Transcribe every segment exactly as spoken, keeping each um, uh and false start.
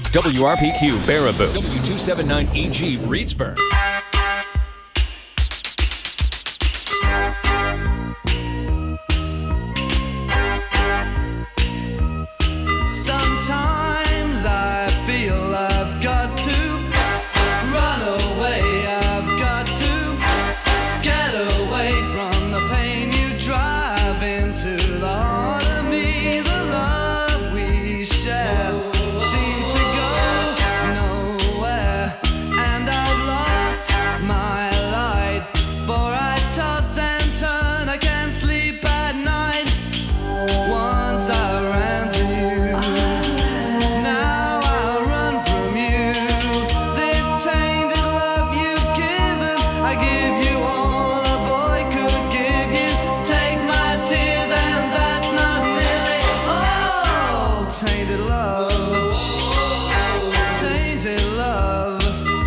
W R P Q Baraboo, W two seventy-nine E G Reedsburg. Sometimes I feel I've got to run away, I've got to get away from the pain you drive into the heart of me. The love we share seems to go nowhere, and I've lost my light, for I toss and turn, I can't sleep at night. Once I ran to you, now I run from you. This tainted love you've given, I give you all a boy could give you. Take my tears and that's not nearly all. Tainted love, tainted love.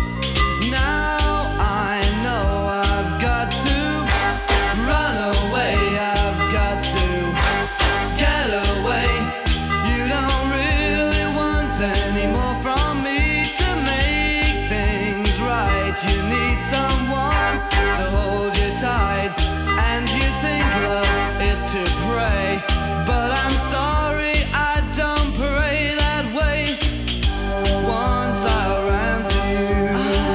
Now I know I've got to run away, I've got to get away. You don't really want any more from me to make things right. You need someone to hold you tight, and you think love is to pray, but I'm sorry, I don't pray that way. Once I ran to you,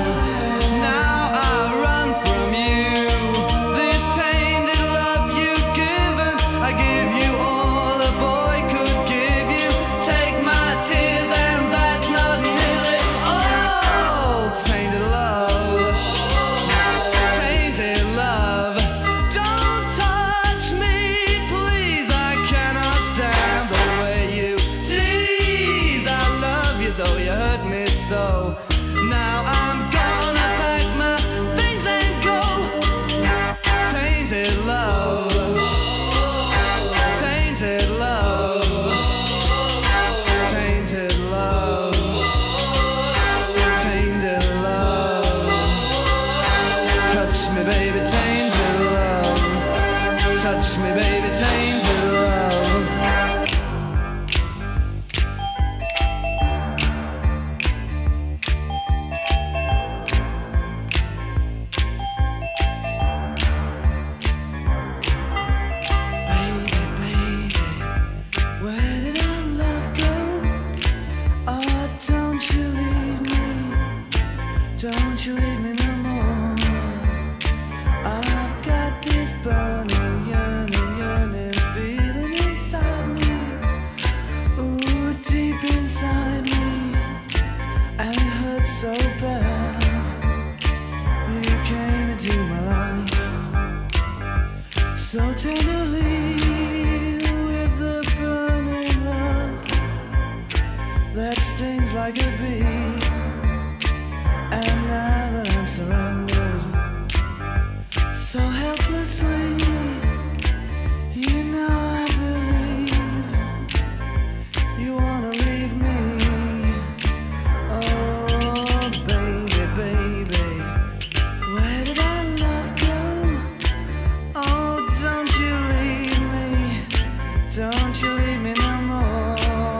now I run from you. This tainted love you've given, I give you all a boy could give you. Take my tears and that's not nearly all. Tainted love, tainted love. Don't touch me, please, I cannot stand the way you tease. I love you though you hurt me so. Now I'm gonna pack my things and go. Tainted love, tainted love, tainted love, tainted love. Touch me, baby, tainted love. Touch me, baby, tainted love. Baby, baby, where did our love go? Oh, don't you leave me, don't you leave me no more. I've got this burning, yearning, yearning feeling inside me. Ooh, deep inside me, and it hurts so bad. You came into my life so tenderly, with the burning love that stings like a bee. And now that I'm surrendered so helplessly, you know I believe you wanna leave me. Oh, baby, baby, where did our love go? Oh, don't you leave me, don't you leave me no more.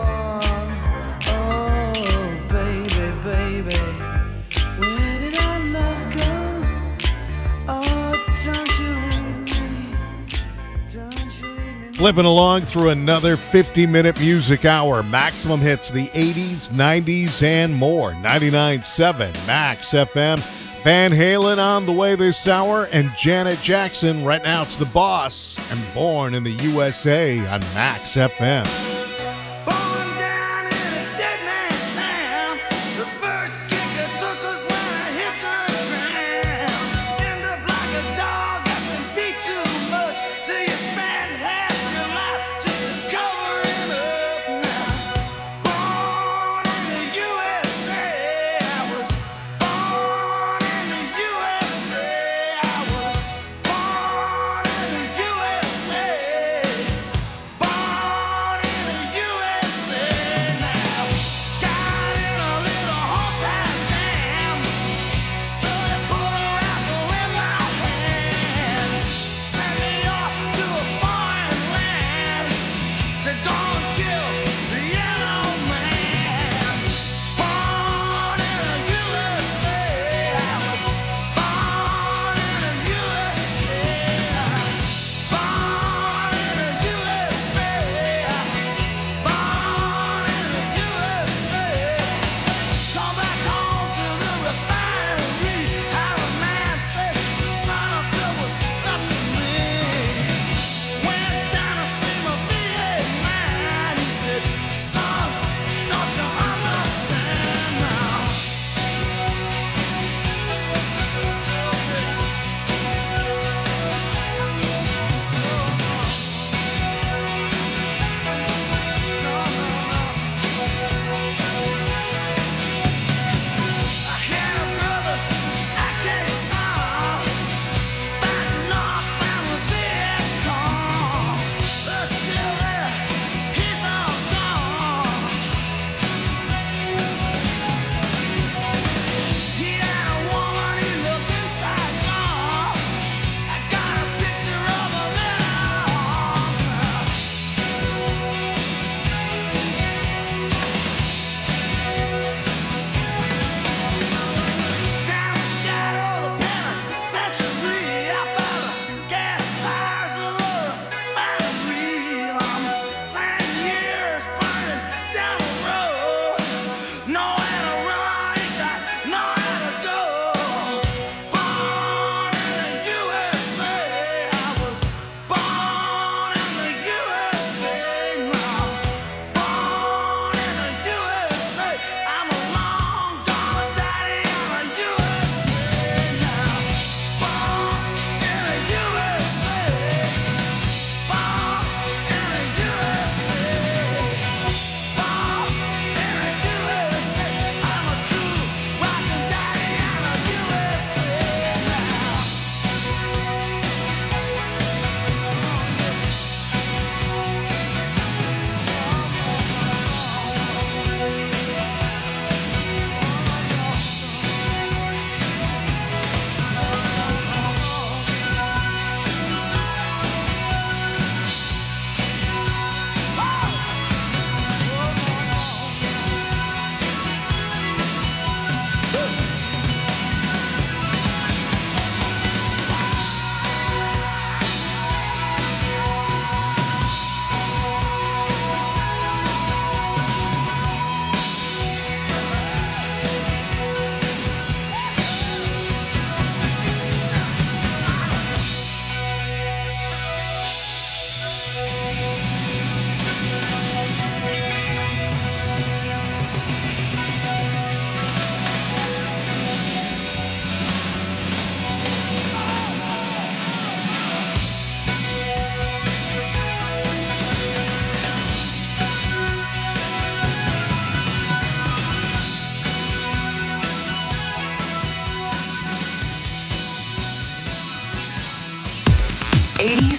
Oh, baby, baby, where did our love go? Oh, don't you leave me, don't you leave me no Flipping along through another fifty-minute music hour. Maximum hits the eighties, nineties, and more. ninety-nine point seven Max F M. Van Halen on the way this hour, and Janet Jackson. Right now it's The Boss and Born in the U S A on Max F M. Born down in a dead man's town. The first kicker took us when I hit the ground. End up like a dog that's been beat too much, till you spend half your life just to cover it up now. Born in the U S A, I was born in the U S A. I was born in the U S A. Born in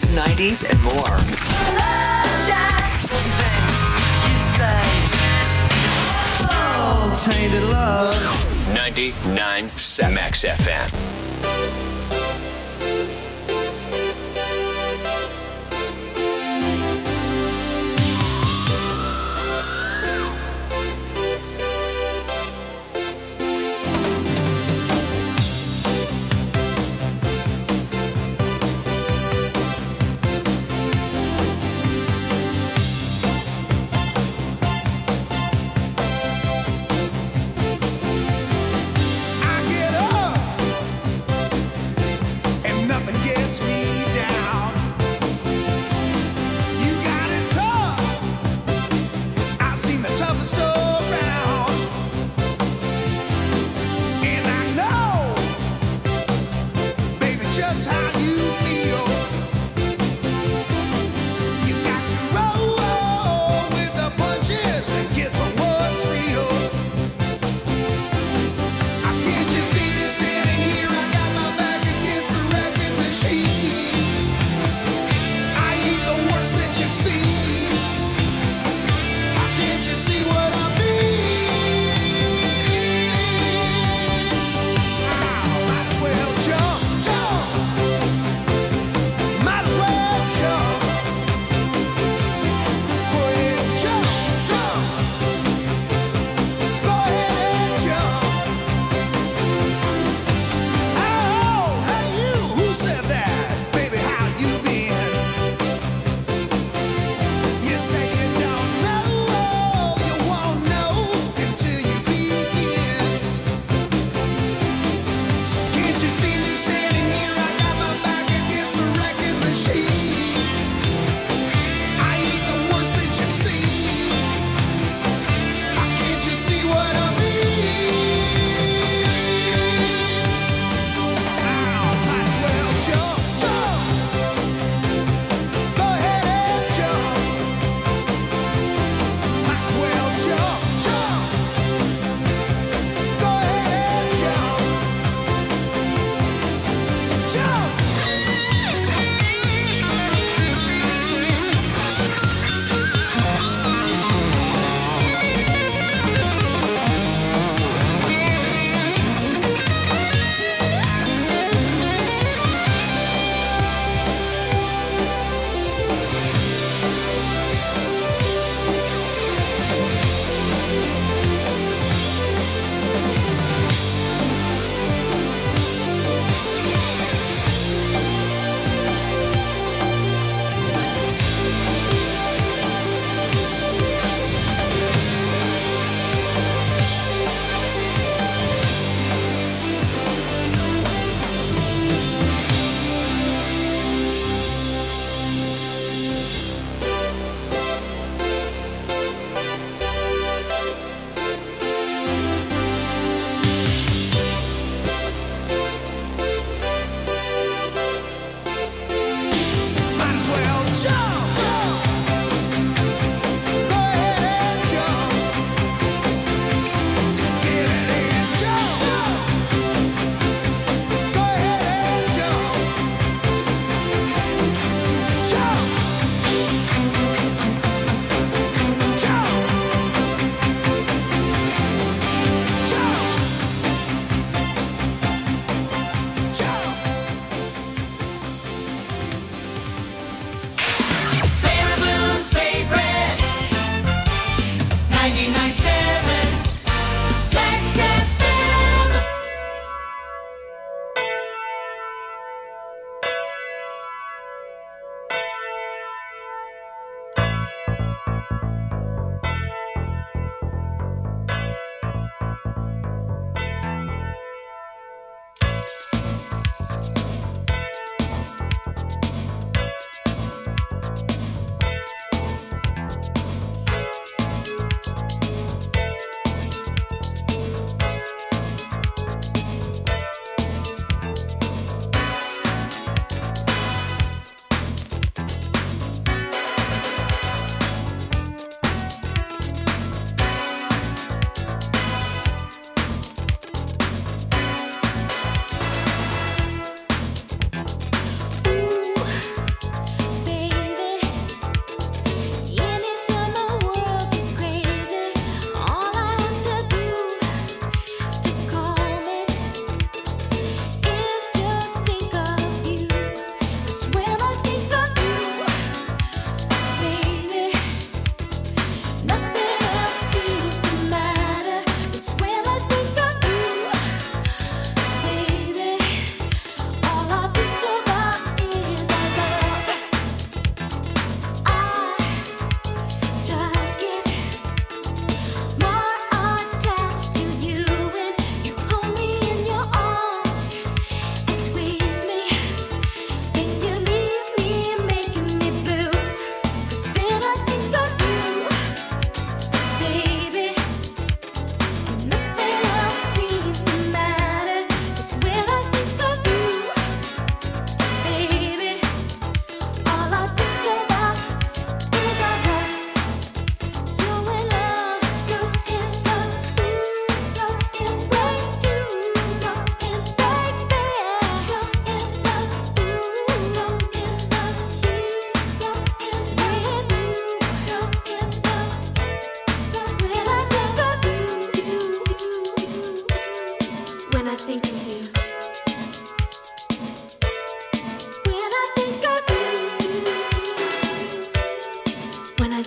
eighties, nineties, and more. Love Shack. You say, oh, tainted love. ninety-nine point seven Max F M.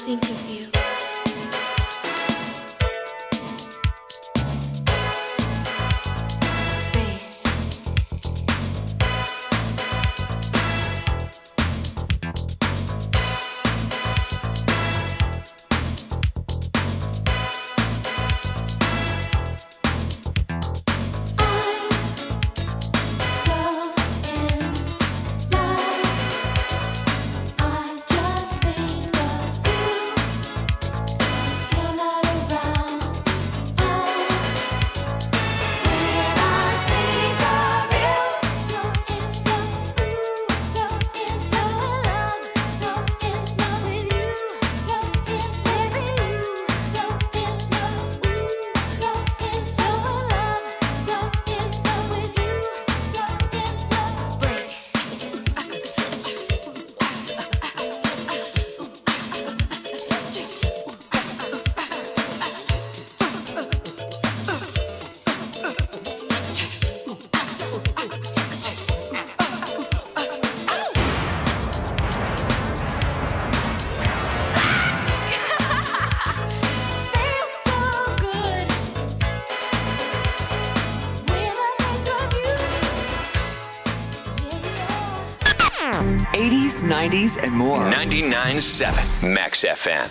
think of you. Bass. eighties, nineties, and more. ninety-nine point seven Max F M.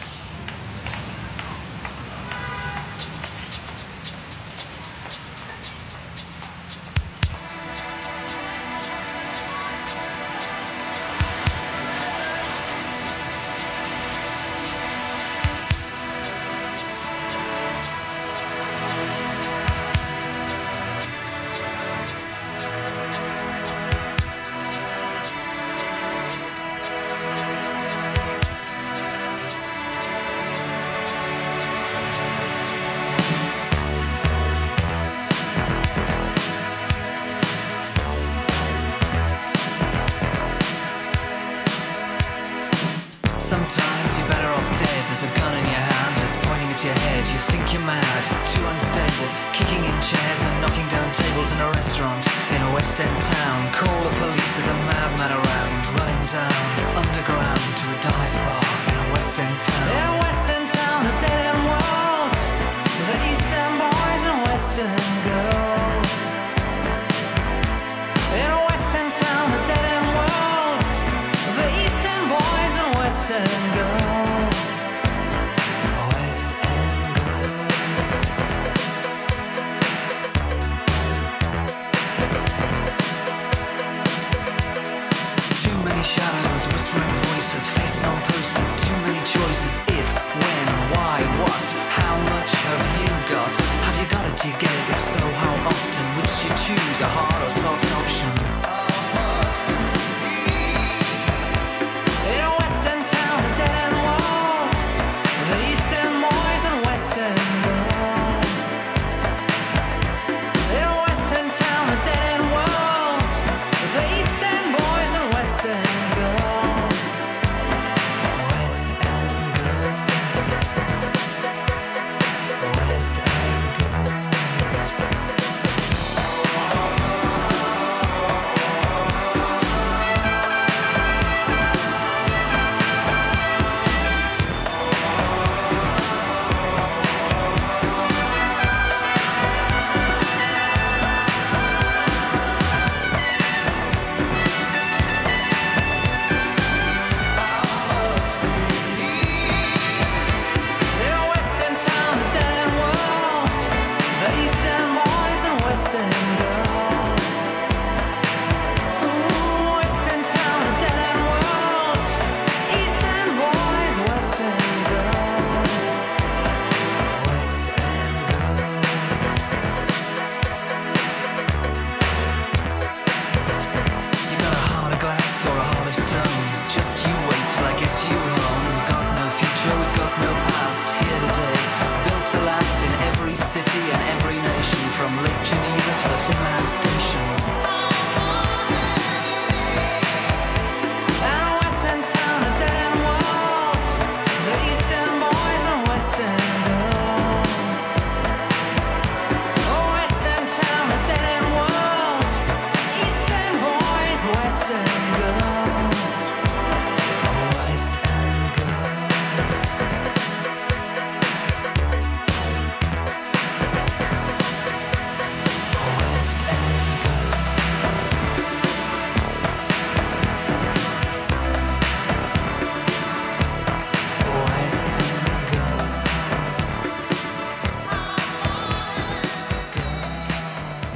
Sometimes you're better off dead. There's a gun in your hand that's pointing at your head. You think you're mad, too unstable, kicking in chairs and knocking down tables in a restaurant in a West End town. Call the police, there's a madman around, running down underground to a dive bar in a West End town. In a West End town, a dead end world, the East End boys and West End girls. In a West End town, a dead end world, the East End boys and West End girls. West End girls. Too many shadows, whispering voices, faces on posters, too many choices. If, when, why, what, how much have you got? Have you got it, do you get it? If so, how often? Which do you choose, a hard or soft option? In a West End town, a dead end wall,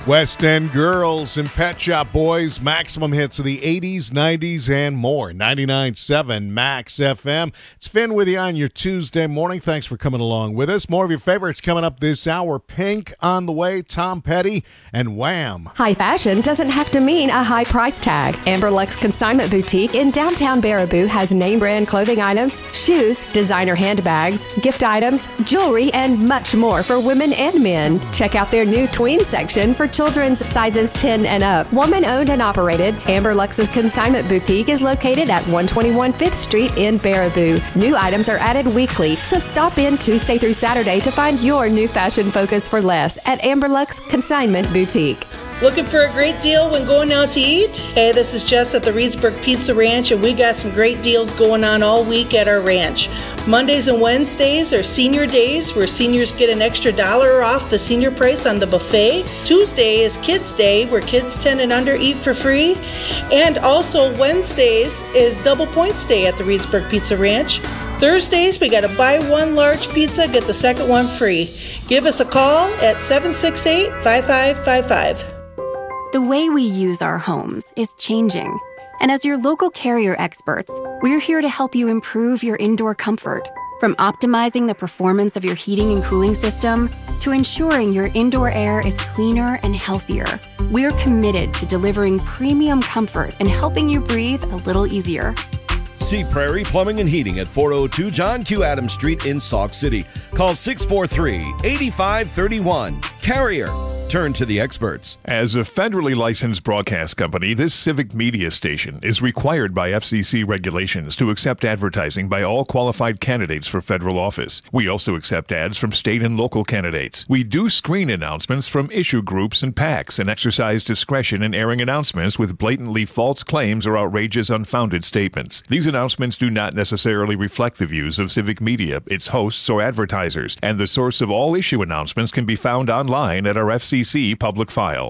West End Girls and Pet Shop Boys, maximum hits of the eighties, nineties, and more. ninety-nine point seven Max F M. It's Finn with you on your Tuesday morning. Thanks for coming along with us. More of your favorites coming up this hour. Pink on the way, Tom Petty, and Wham! High fashion doesn't have to mean a high price tag. Amber Lux Consignment Boutique in downtown Baraboo has name brand clothing items, shoes, designer handbags, gift items, jewelry, and much more for women and men. Check out their new tween section for children's sizes ten and up. Woman owned and operated, Amber Lux's Consignment Boutique is located at one twenty-one Fifth Street in Baraboo. New items are added weekly, so stop in Tuesday through Saturday to find your new fashion focus for less at Amber Lux Consignment Boutique. Looking for a great deal when going out to eat? Hey, this is Jess at the Reedsburg Pizza Ranch, and we got some great deals going on all week at our ranch. Mondays and Wednesdays are senior days, where seniors get an extra dollar off the senior price on the buffet. Tuesday is Kids Day, where kids ten and under eat for free. And also Wednesdays is Double Points Day at the Reedsburg Pizza Ranch. Thursdays, we got a buy one large pizza, get the second one free. Give us a call at seven six eight, five five five five. The way we use our homes is changing. And as your local Carrier experts, we're here to help you improve your indoor comfort. From optimizing the performance of your heating and cooling system to ensuring your indoor air is cleaner and healthier, we're committed to delivering premium comfort and helping you breathe a little easier. See Prairie Plumbing and Heating at four oh two John Q. Adams Street in Sauk City. Call six four three, eight five three one. Carrier. Turn to the experts. As a federally licensed broadcast company, this civic media station is required by F C C regulations to accept advertising by all qualified candidates for federal office. We also accept ads from state and local candidates. We do screen announcements from issue groups and PACs and exercise discretion in airing announcements with blatantly false claims or outrageous, unfounded statements. These announcements do not necessarily reflect the views of civic media, its hosts, or advertisers, and the source of all issue announcements can be found online at our F C C public file.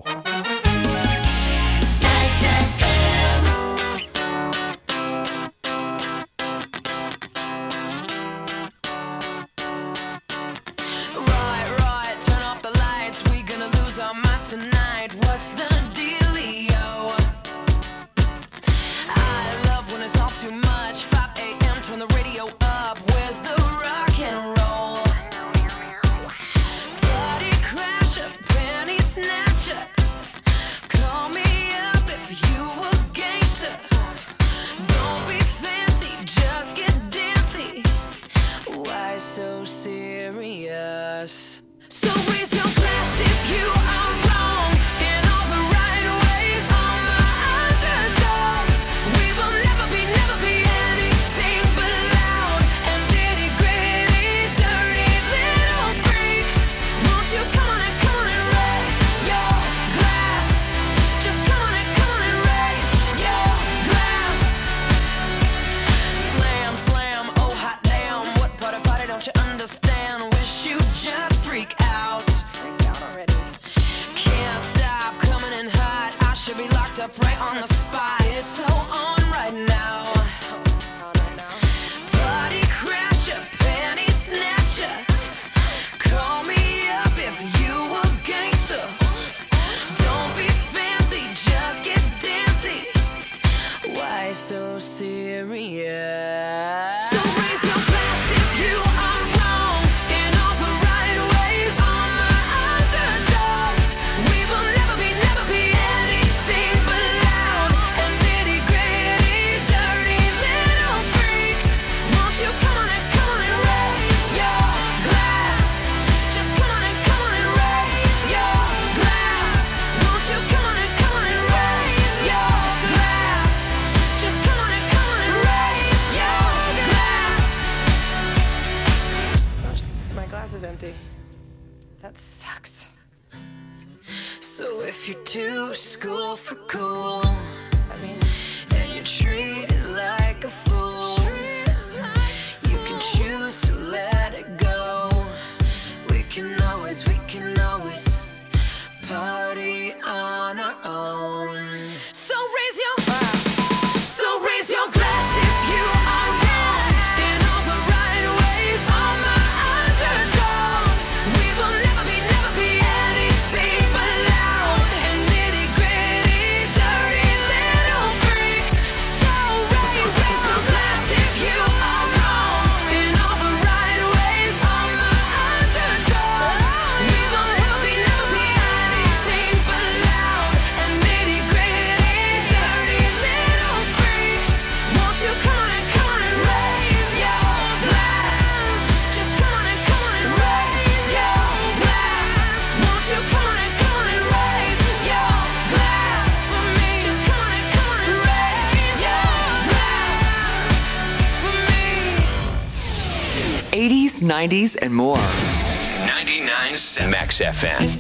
Never be, never be anything but loud. eighties, nineties, and more. ninety-nine point seven Max F M.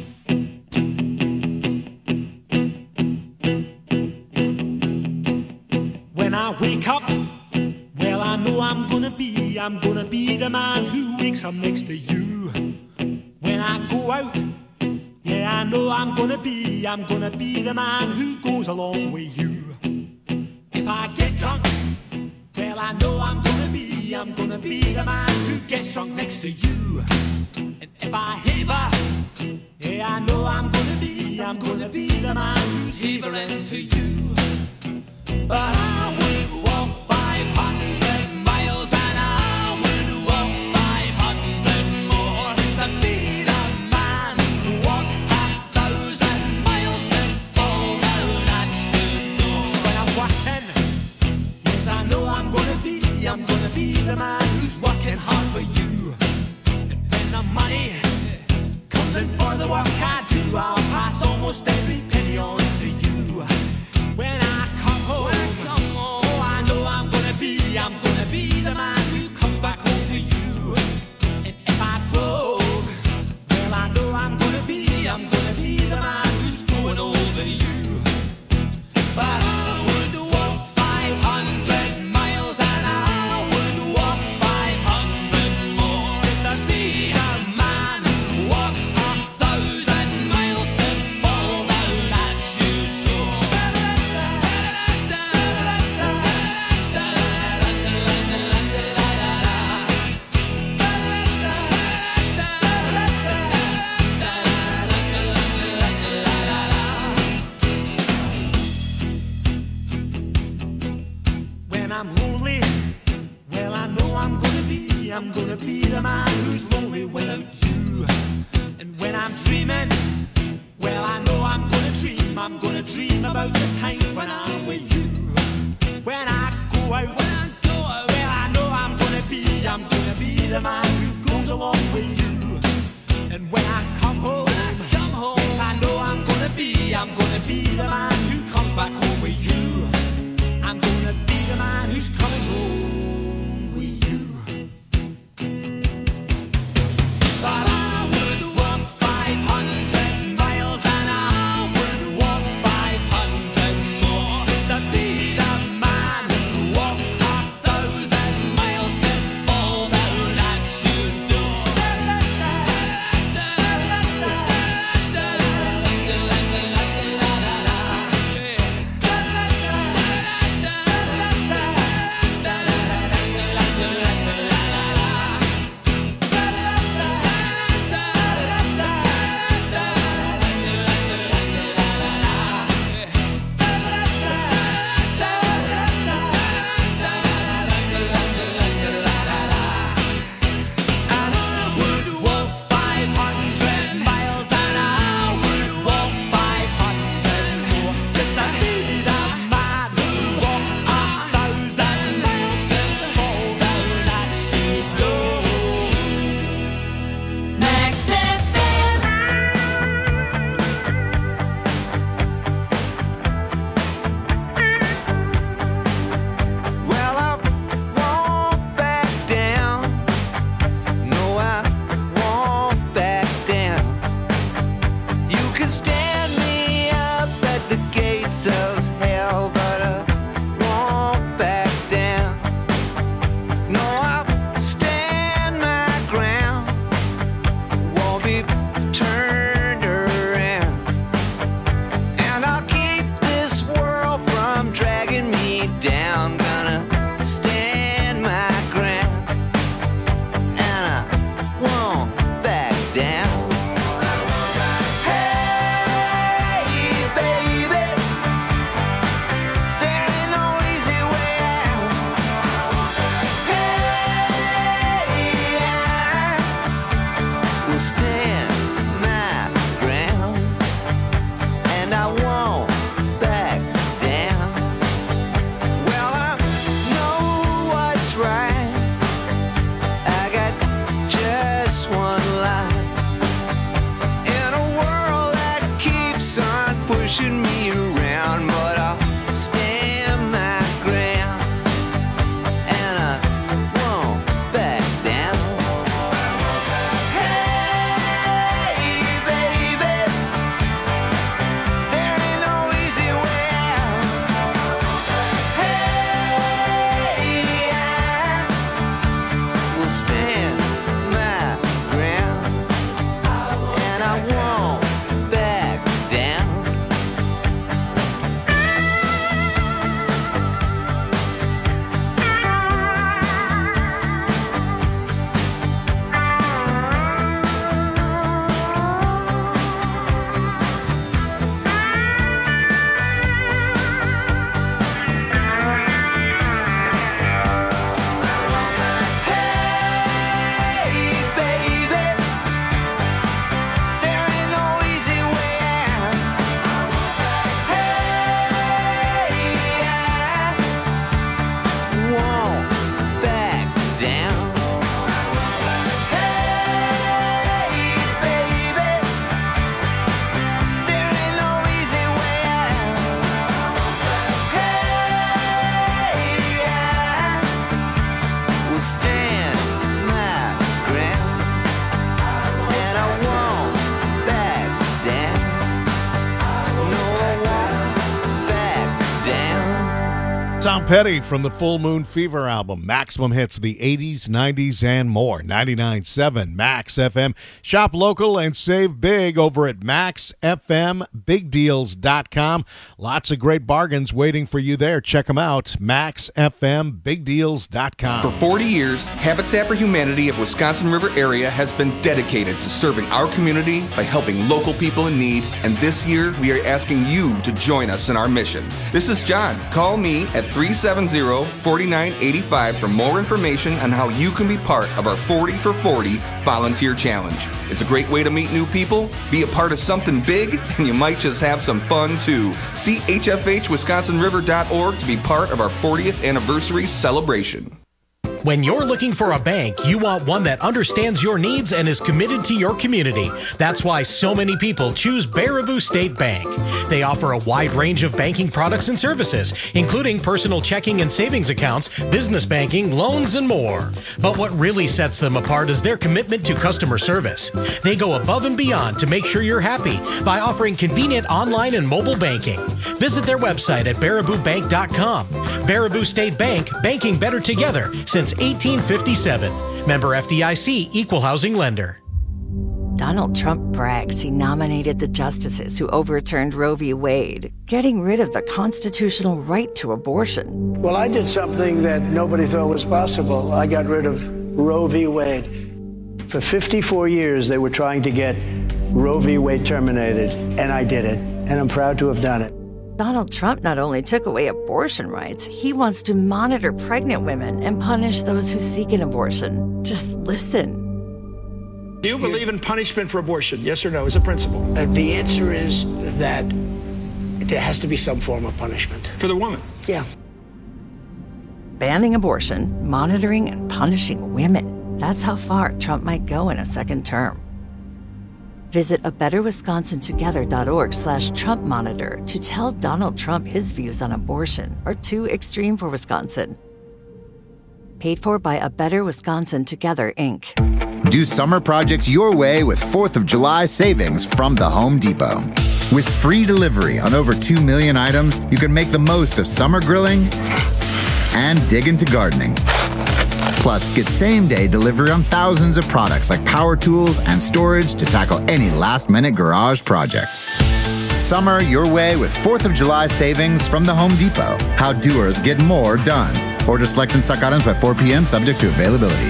When I wake up, well, I know I'm gonna be, I'm gonna be the man who wakes up next to you. When I go out, yeah, I know I'm gonna be, I'm gonna be the man who goes along with you. If I get drunk, well, I know I'm gonna be, I'm gonna be the man who gets drunk next to you. And if I haver, yeah, I know I'm gonna be, I'm gonna be the man who's havering to you. But I would walk five hundred miles and I would walk five hundred more just to be the man who walked a thousand miles to fall down at your door. When I'm working, yes, I know I'm gonna be, I'm gonna be the man who's working hard for you. And when the money comes in for the work I do, I'll pass almost every penny on to you. When I come home, oh, I know I'm gonna be, I'm gonna be the man who comes back home to you. And if I broke, well, I know I'm gonna be, I'm gonna be the man who's growing older than you. But I would walk five hundred miles and I would walk five hundred more just to be the man who walks a thousand miles to fall down at your door. When I'm lonely, well, I know I'm gonna be, I'm gonna be the man who's lonely without you. And when I'm dreaming, well, I know I'm gonna dream, I'm gonna dream about the time when I'm with you. When I go out, when I go out, well, I know I'm gonna be, I'm gonna be the man who goes along with you. And when I come home, when I come home, yes, I know I'm gonna be, I'm gonna be the man who comes back home with you. I'm gonna be the man who's coming home with you. But I would walk five hundred miles and I would walk five hundred more just to be the man who walks a thousand miles to fall down at your door. stand my ground, and I won't back down. No, I won't back down. Tom Petty from the Full Moon Fever album. Maximum hits the eighties, nineties, and more. ninety-nine point seven Max F M. Shop local and save big over at max f m big deals dot com. Lots of great bargains waiting for you there. Check them out. max f m big deals dot com. For forty years, Habitat for Humanity of Wisconsin River area has been dedicated to serving our community by helping local people in need, and this year we are asking you to join us in our mission. This is John. Call me at three seven zero, four nine eight five for more information on how you can be part of our forty for forty volunteer challenge. It's a great way to meet new people, be a part of something big, and you might just have some fun too. See h f h wisconsin river dot org to be part of our fortieth anniversary celebration. When you're looking for a bank, you want one that understands your needs and is committed to your community. That's why so many people choose Baraboo State Bank. They offer a wide range of banking products and services, including personal checking and savings accounts, business banking, loans, and more. But what really sets them apart is their commitment to customer service. They go above and beyond to make sure you're happy by offering convenient online and mobile banking. Visit their website at baraboo bank dot com. Baraboo State Bank, banking better together since eighteen fifty-seven. Member F D I C, Equal Housing Lender. Donald Trump brags he nominated the justices who overturned Roe v. Wade, getting rid of the constitutional right to abortion. Well, I did something that nobody thought was possible. I got rid of Roe v. Wade. For fifty-four years, they were trying to get Roe v. Wade terminated, and I did it, and I'm proud to have done it. Donald Trump not only took away abortion rights, he wants to monitor pregnant women and punish those who seek an abortion. Just listen. Do you believe in punishment for abortion? Yes or no, as a principle? Uh, the answer is that there has to be some form of punishment. For the woman? Yeah. Banning abortion, monitoring and punishing women. That's how far Trump might go in a second term. Visit a better wisconsin together dot org slash Trump monitor to tell Donald Trump his views on abortion are too extreme for Wisconsin. Paid for by A Better Wisconsin Together, Incorporated. Do summer projects your way with fourth of July savings from the Home Depot. With free delivery on over two million items, you can make the most of summer grilling and dig into gardening. Plus, get same-day delivery on thousands of products like power tools and storage to tackle any last-minute garage project. Summer your way with fourth of July savings from the Home Depot. How doers get more done. Order select and stock items by four p.m. subject to availability.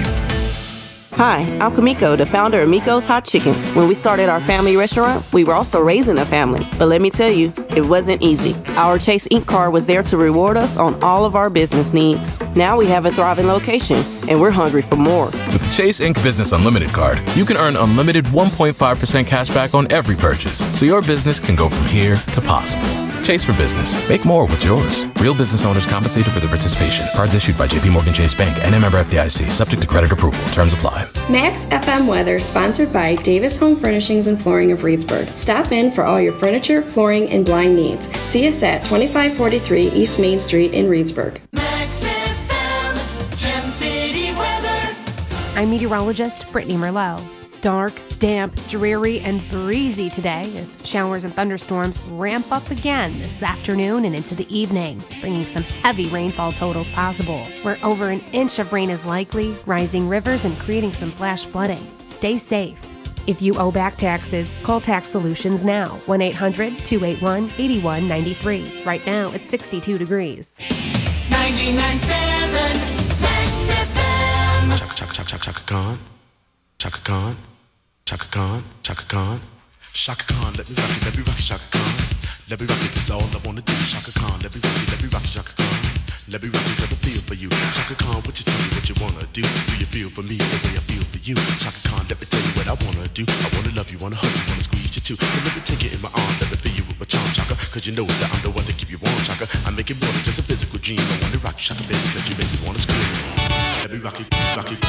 Hi, I'm Kamiko, the founder of Miko's Hot Chicken. When we started our family restaurant, we were also raising a family. But let me tell you, it wasn't easy. Our Chase Incorporated card was there to reward us on all of our business needs. Now we have a thriving location, and we're hungry for more. With the Chase Incorporated Business Unlimited card, you can earn unlimited one point five percent cash back on every purchase, so your business can go from here to possible. Chase for Business. Make more with yours. Real business owners compensated for their participation. Cards issued by J P Morgan Chase Bank and a member F D I C. Subject to credit approval. Terms apply. Max F M Weather, sponsored by Davis Home Furnishings and Flooring of Reedsburg. Stop in for all your furniture, flooring, and blind needs. See us at twenty-five forty-three East Main Street in Reedsburg. Max F M, Gem City weather. I'm meteorologist Brittany Merlot. Dark, damp, dreary, and breezy today as showers and thunderstorms ramp up again this afternoon and into the evening, bringing some heavy rainfall totals possible, where over an inch of rain is likely, rising rivers and creating some flash flooding. Stay safe. If you owe back taxes, call Tax Solutions now, one eight hundred two eight one eight one nine three. Right now, it's sixty-two degrees. ninety-nine point seven Max F M. Chaka, chaka, chaka, chaka, Khan. Chaka Khan. Chaka Khan, Chaka Khan, Chaka Khan, let me rock it, let me rock it, Chaka Khan. Let me rock it, that's all I wanna do. Chaka Khan, let me rock it, let me rock it, Chaka Khan. Let me rock it, let me feel for you. Chaka Khan, what you tell me what you wanna do? Do you feel for me the way I feel for you? Chaka Khan, let me tell you what I wanna do. I wanna love you, wanna hug you, wanna squeeze you too. And let me take it in my arms, let me feel you with my charm, Chaka. Cause you know that I'm the one to keep you warm, Chaka. I make it more than just a physical dream. I wanna rock you, Chaka, baby, cause you make me wanna scream. Let me rock it, rock it.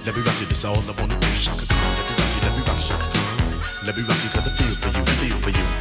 Let me rock you, that's all I wanna do. Shaka Khan, let me rock you, let me rock you, Shaka Khan. Let me rock you, cause I feel for you, I feel for you.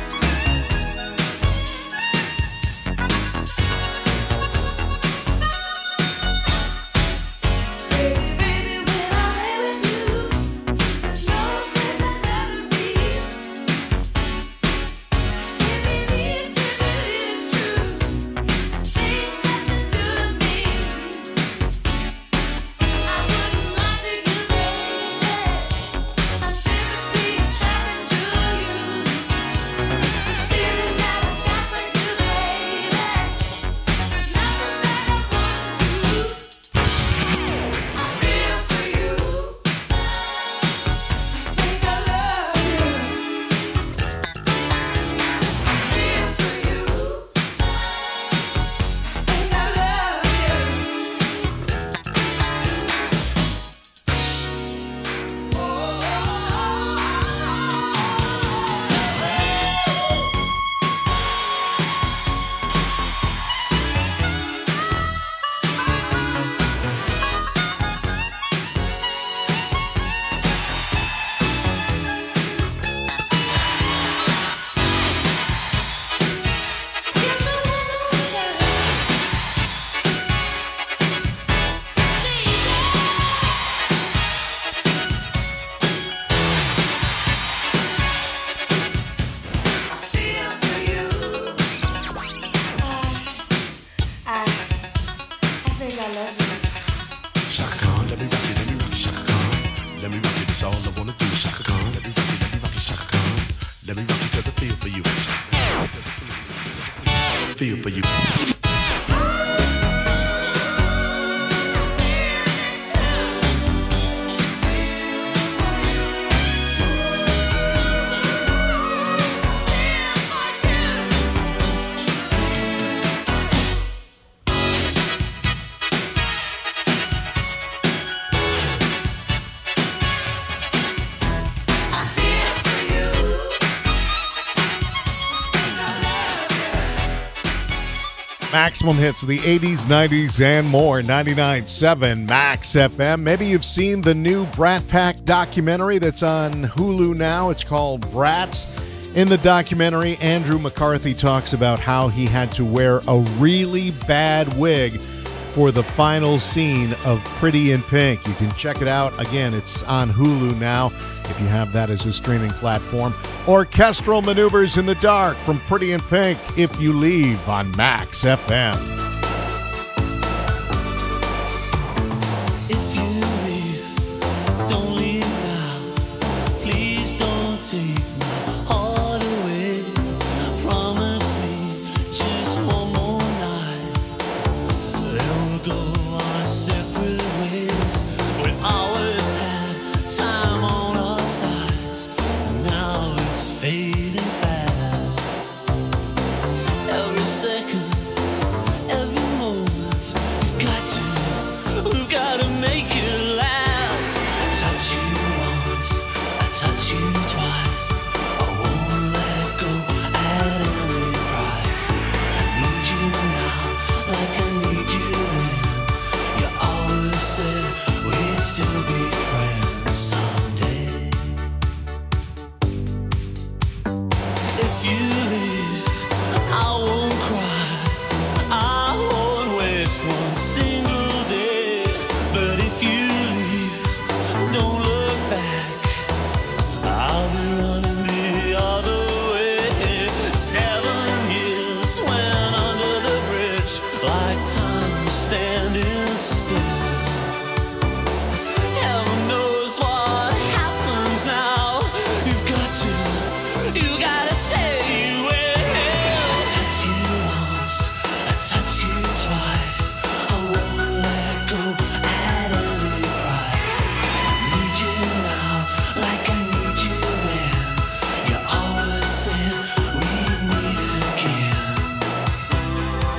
Feel for you. Maximum hits of the eighties, nineties, and more. ninety-nine point seven Max F M. Maybe you've seen the new Brat Pack documentary that's on Hulu now. It's called Brats. In the documentary, Andrew McCarthy talks about how he had to wear a really bad wig for the final scene of Pretty in Pink. You can check it out. Again, it's on Hulu now, if you have that as a streaming platform. Orchestral Maneuvers in the Dark from Pretty in Pink, If You Leave, on Max F M. If you leave, don't leave now. Please don't take my heart away. Promise me just one more night. Then we'll go our separate ways. We always had time on our sides. Now it's fading fast. Every second, every moment, we've got to, we've got to make it last. Touch you once, I touch you twice. I won't let go at any price. I need you now, like I need you then. You always said we'd still be friends someday. If you leave, I won't cry. I won't waste one single day. But if you leave, don't look back. I'll be running the other way. Seven years went under the bridge, like time was standing still. Heaven knows what happens now. You've got to, you gotta say you will. Touch you once, I touch you twice. I won't let go at any price. I need you now, like I need you then. You always said we'd meet again.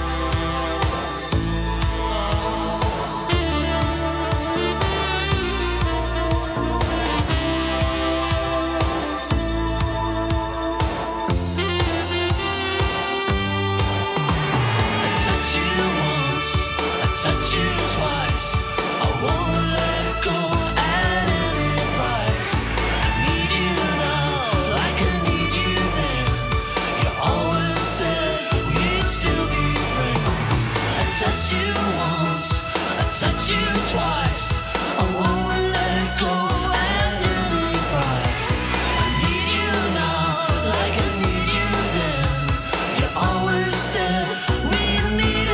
I touch you once, I touch you twice. I won't let go at touch you twice. I won't let go at any price. I need you now, like I need you then. You always said we'd meet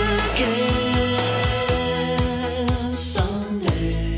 again someday.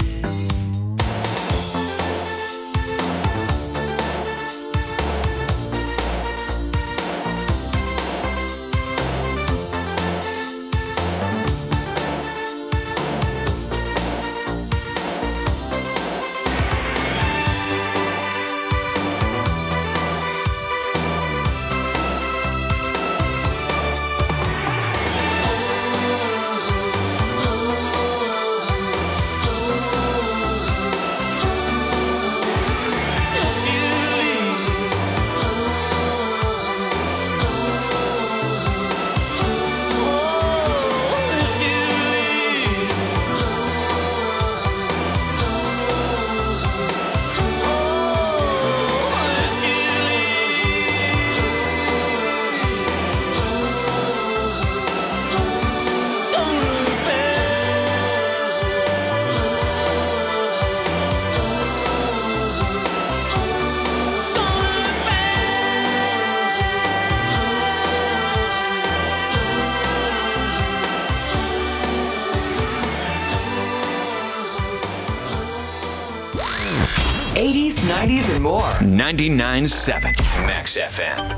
eighties, nineties, and more. ninety-nine point seven Max F M.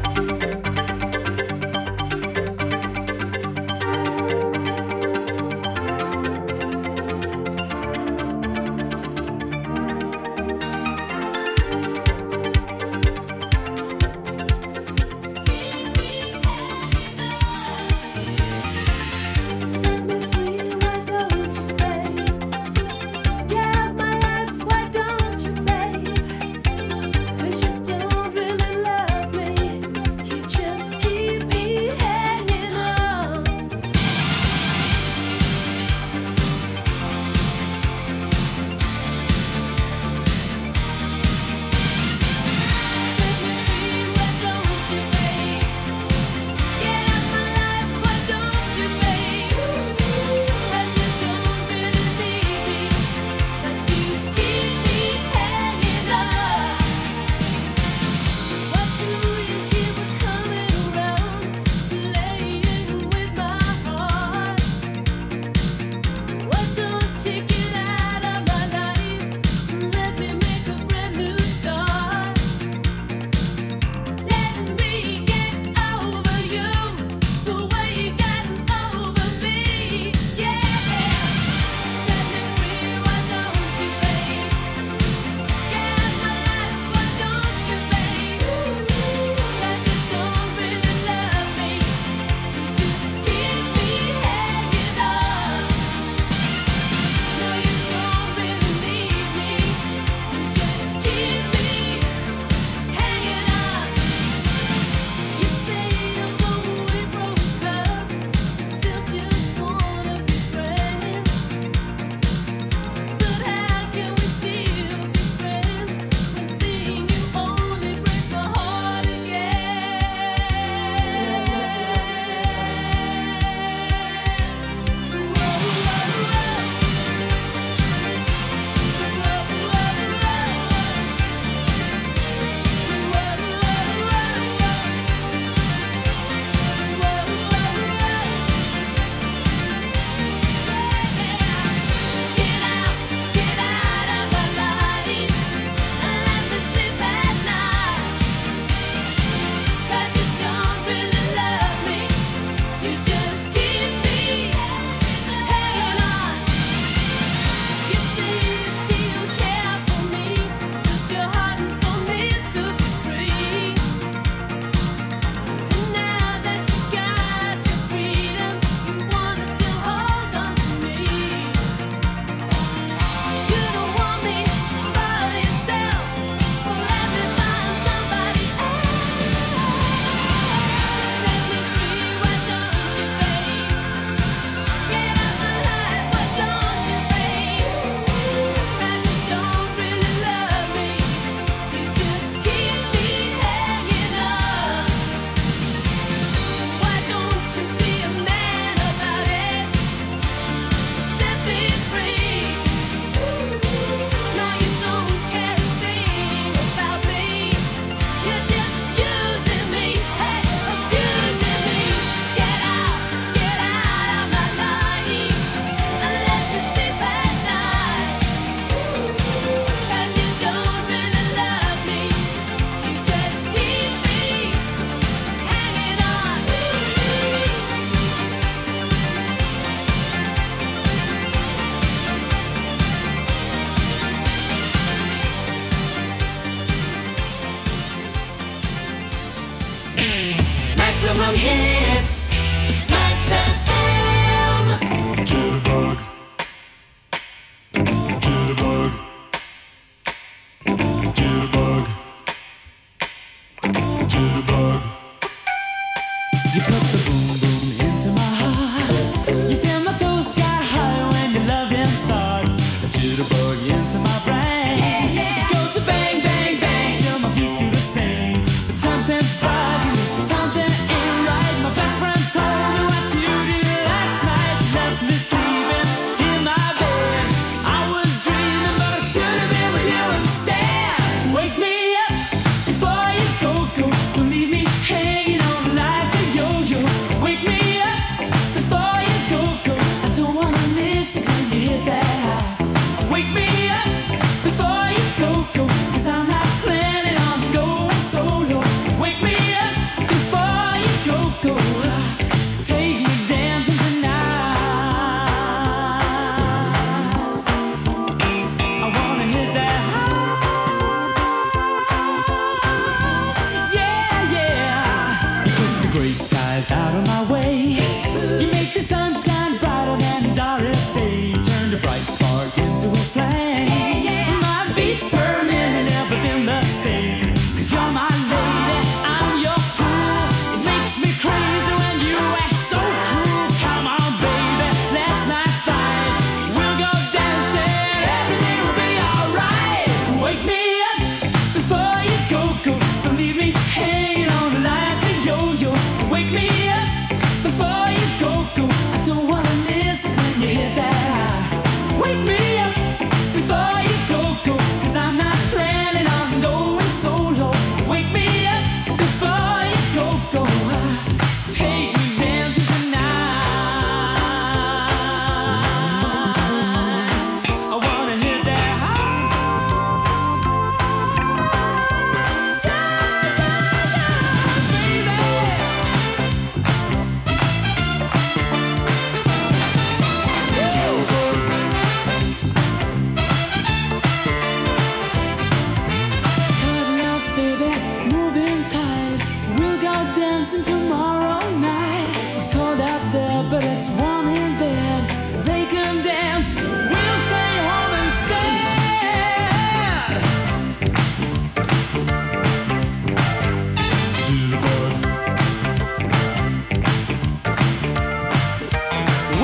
Cause you don't really love me.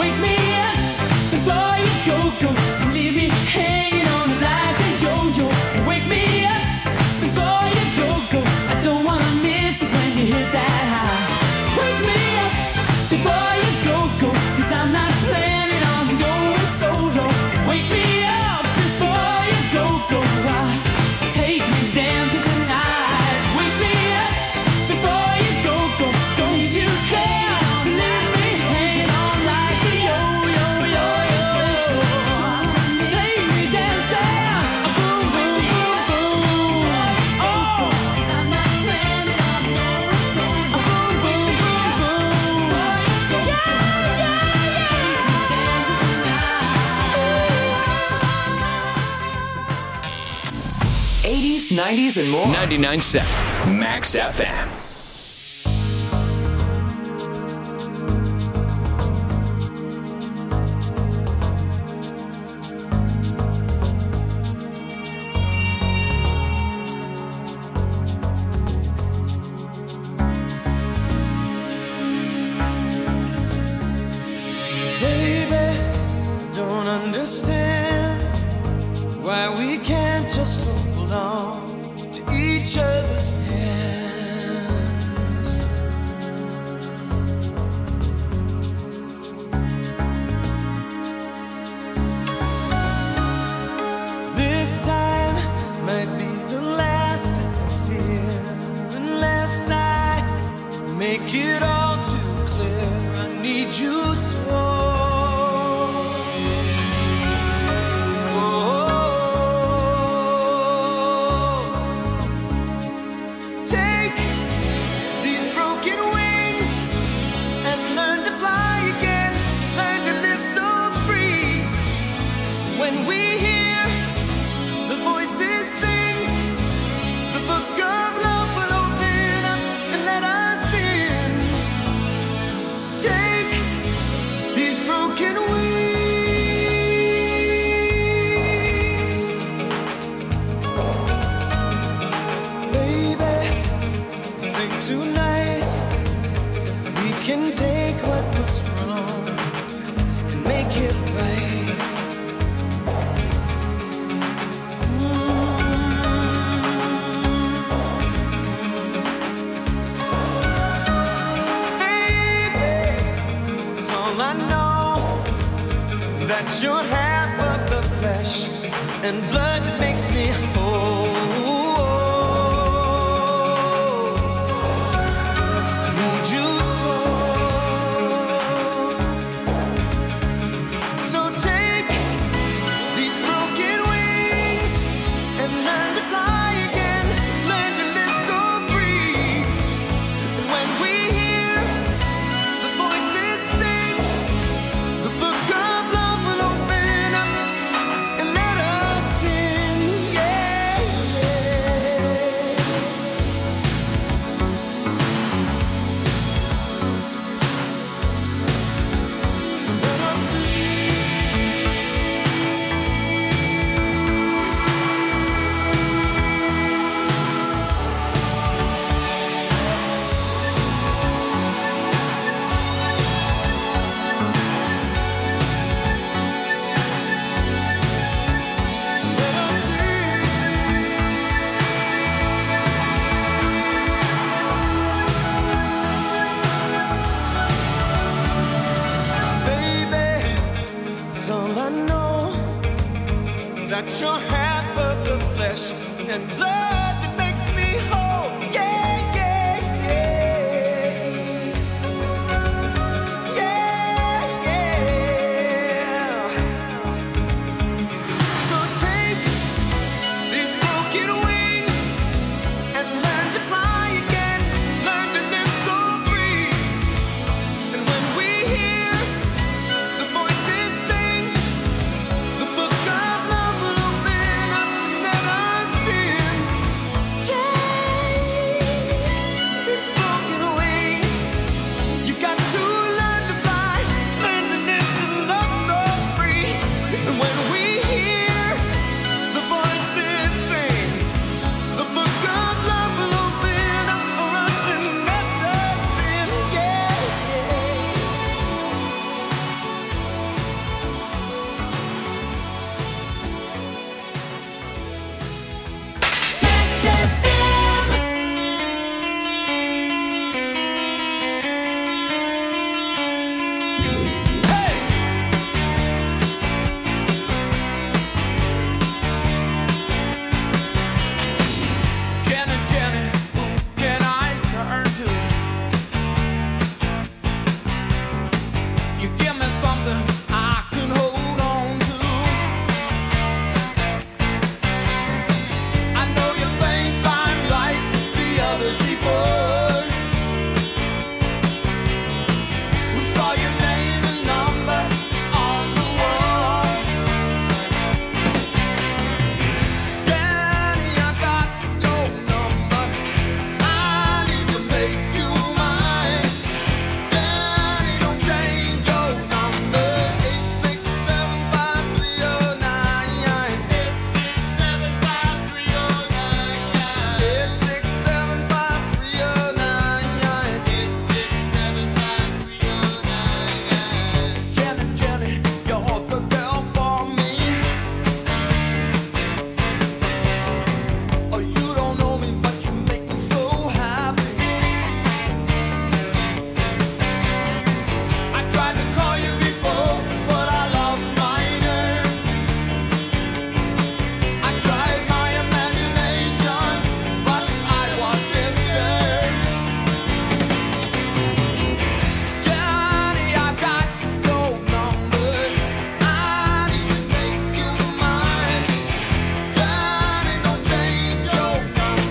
wake me up before you go, go. Don't leave me hanging on like a yo-yo. Wake me up before you go, go. I don't wanna miss it when you hit that high. Wake me up before you go, go. Cause I'm not planning on going solo. Wake me up before you go, go. Ah, take me dancing tonight. Wake me up before you go, go. Don't you care to leave me hanging on like a yo-yo, yo-yo. Take me dancing, boom, boom, boom, boom. Oh, 'cause I'm not planning on going solo. Boom, boom, boom, boom. Yeah, yeah, yeah. eighties, nineties, and more. ninety-nine point seven Max F M. Baby, don't understand why we can't just hold on to each other's hands. This time might be the last I fear, unless I make it all too clear. I need you so. Take these broken wings and learn to fly again. Learn to live so free. When we hear the voices sing, the book of love will open up and let us in. Take these broken wings, baby. Think tonight we can take what was wrong and make it right. Baby, it's all I know, that you're half of the flesh and blood that makes me whole. I need you so. So take these broken wings and learn to fly again. Learn to live so free. When we hear the voices sing, the book of love will open up and let us in. Yeah, let us baby, it's all I know, that you're half of the flesh and blood